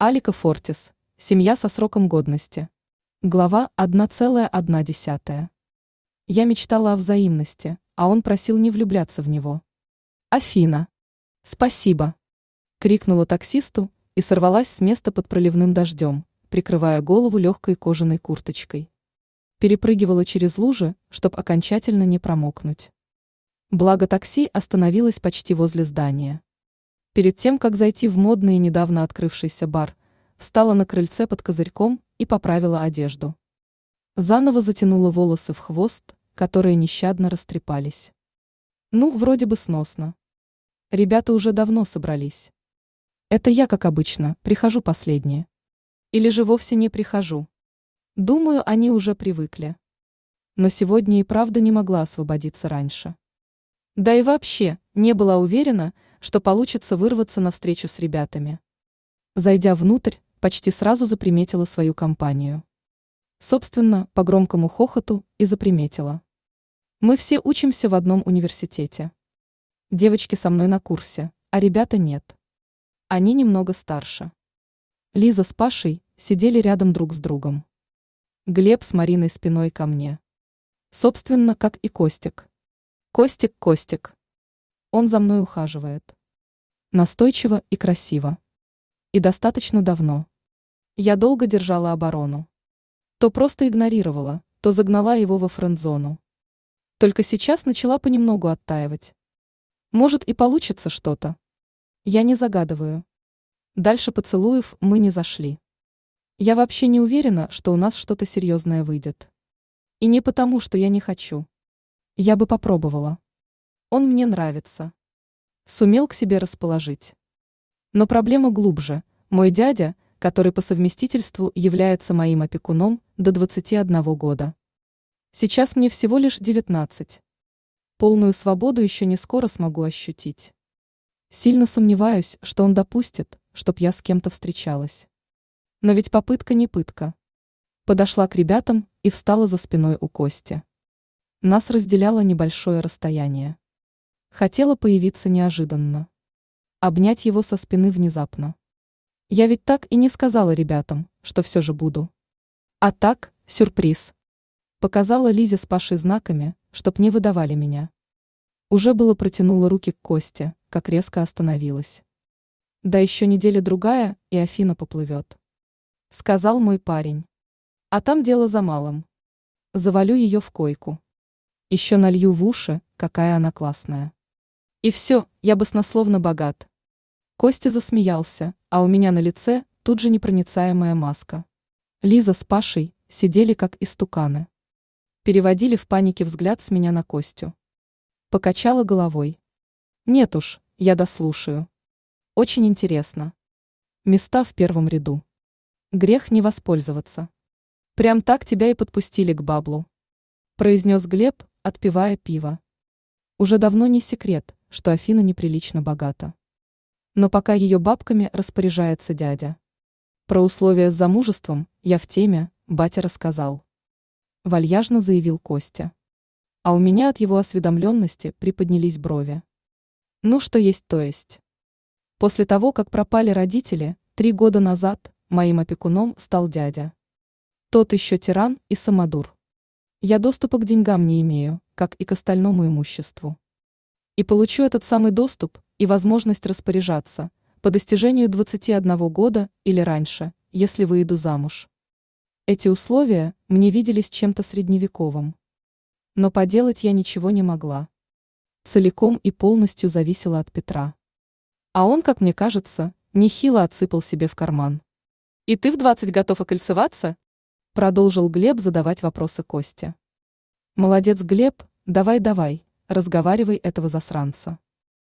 Алика Фортис. Семья со сроком годности. Глава 1,1. Я мечтала о взаимности, а он просил не влюбляться в него. Афина. Спасибо. Крикнула таксисту и сорвалась с места под проливным дождем, прикрывая голову легкой кожаной курточкой. Перепрыгивала через лужи, чтоб окончательно не промокнуть. Благо такси остановилось почти возле здания. Перед тем, как зайти в модный и недавно открывшийся бар, встала на крыльце под козырьком и поправила одежду. Заново затянула волосы в хвост, которые нещадно растрепались. Ну, вроде бы сносно. Ребята уже давно собрались. Это я, как обычно, прихожу последняя. Или же вовсе не прихожу. Думаю, они уже привыкли. Но сегодня и правда не могла освободиться раньше. Да и вообще, не была уверена, что получится вырваться навстречу с ребятами. Зайдя внутрь, почти сразу заприметила свою компанию. Собственно, по громкому хохоту и заприметила. Мы все учимся в одном университете. Девочки со мной на курсе, а ребята нет. Они немного старше. Лиза с Пашей сидели рядом друг с другом. Глеб с Мариной спиной ко мне. Собственно, как и Костик. Костик. Он за мной ухаживает. Настойчиво и красиво. И достаточно давно. Я долго держала оборону. То просто игнорировала, то загнала его во френд-зону. Только сейчас начала понемногу оттаивать. Может, и получится что-то. Я не загадываю. Дальше поцелуев мы не зашли. Я вообще не уверена, что у нас что-то серьезное выйдет. И не потому, что я не хочу. Я бы попробовала. Он мне нравится. Сумел к себе расположить. Но проблема глубже. Мой дядя, который по совместительству является моим опекуном до 21 года. Сейчас мне всего лишь 19. Полную свободу еще не скоро смогу ощутить. Сильно сомневаюсь, что он допустит, чтоб я с кем-то встречалась. Но ведь попытка не пытка. Подошла к ребятам и встала за спиной у Кости. Нас разделяло небольшое расстояние. Хотела появиться неожиданно. Обнять его со спины внезапно. Я ведь так и не сказала ребятам, что все же буду. А так, сюрприз. Показала Лизе с Пашей знаками, чтоб не выдавали меня. Уже было протянула руки к Косте, как резко остановилась. Да еще неделя-другая, и Афина поплывет. Сказал мой парень. А там дело за малым. Завалю ее в койку. Еще налью в уши, какая она классная. И все, я баснословно богат. Костя засмеялся, а у меня на лице тут же непроницаемая маска. Лиза с Пашей сидели как истуканы. Переводили в панике взгляд с меня на Костю. Покачала головой. Нет уж, я дослушаю. Очень интересно. Места в первом ряду. Грех не воспользоваться. Прям так тебя и подпустили к баблу. Произнес Глеб, отпивая пиво. Уже давно не секрет, что Афина неприлично богата. Но пока ее бабками распоряжается дядя. Про условия с замужеством я в теме, батя рассказал. Вальяжно заявил Костя. А у меня от его осведомленности приподнялись брови. Ну что есть, то есть. После того, как пропали родители, 3 года назад моим опекуном стал дядя. Тот еще тиран и самодур. Я доступа к деньгам не имею, как и к остальному имуществу. И получу этот самый доступ и возможность распоряжаться по достижению 21 года или раньше, если выйду замуж. Эти условия мне виделись чем-то средневековым. Но поделать я ничего не могла. Целиком и полностью зависела от Петра. А он, как мне кажется, нехило отсыпал себе в карман. «И ты в 20 готов окольцеваться?» Продолжил Глеб задавать вопросы Косте. «Молодец, Глеб, давай, разговаривай этого засранца.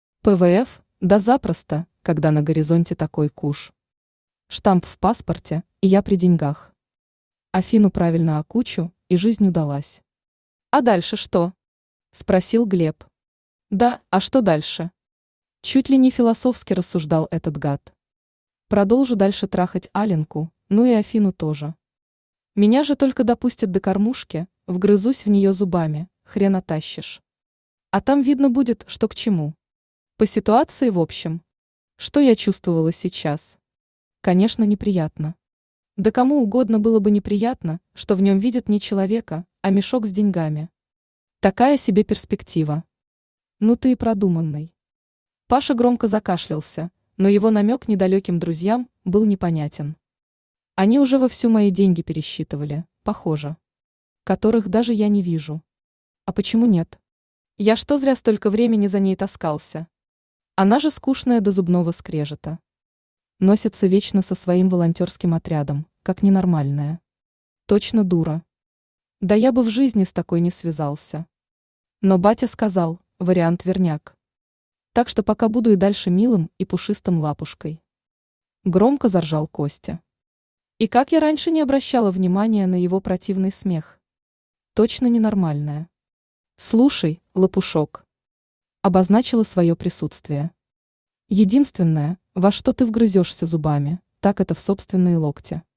ПВФ, да запросто, когда на горизонте такой куш. Штамп в паспорте, и я при деньгах. Афину правильно окучу, и жизнь удалась». «А дальше что?» – спросил Глеб. «Да, а что дальше?» Чуть ли не философски рассуждал этот гад. «Продолжу дальше трахать Аленку, ну и Афину тоже. Меня же только допустят до кормушки, вгрызусь в нее зубами, хрен оттащишь. А там видно будет, что к чему. По ситуации в общем. Что я чувствовала сейчас? Конечно, неприятно. Да кому угодно было бы неприятно, что в нем видят не человека, а мешок с деньгами. Такая себе перспектива. Ну ты и продуманный. Паша громко закашлялся, но его намек недалеким друзьям был непонятен. Они уже вовсю мои деньги пересчитывали, похоже. Которых даже я не вижу. А почему нет? Я что зря столько времени за ней таскался? Она же скучная до зубного скрежета. Носится вечно со своим волонтерским отрядом, как ненормальная. Точно дура. Да я бы в жизни с такой не связался. Но батя сказал, вариант верняк. Так что пока буду и дальше милым и пушистым лапушкой. Громко заржал Костя. И как я раньше не обращала внимания на его противный смех. Точно ненормальная. Слушай, лопушок. Обозначила свое присутствие. Единственное, во что ты вгрызешься зубами, так это в собственные локти.